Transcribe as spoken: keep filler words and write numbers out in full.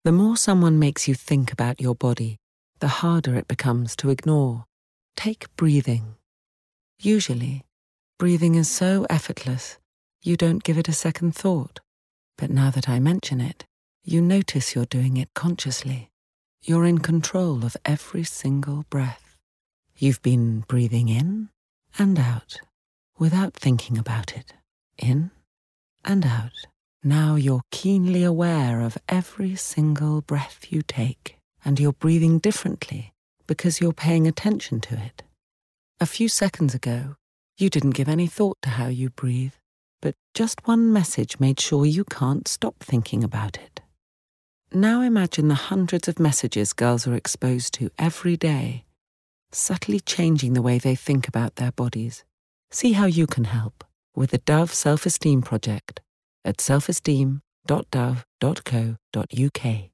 The more someone makes you think about your body, the harder it becomes to ignore. Take breathing. Usually, breathing is so effortless, you don't give it a second thought. But now that I mention it, you notice you're doing it consciously. You're in control of every single breath. You've been breathing in and out, without thinking about it. In and out. Now you're keenly aware of every single breath you take, and you're breathing differently because you're paying attention to it. A few seconds ago, you didn't give any thought to how you breathe, but just one message made sure you can't stop thinking about it. Now imagine the hundreds of messages girls are exposed to every day, subtly changing the way they think about their bodies. See how you can help with the Dove Self-Esteem Project at self esteem dot dove dot co dot uk.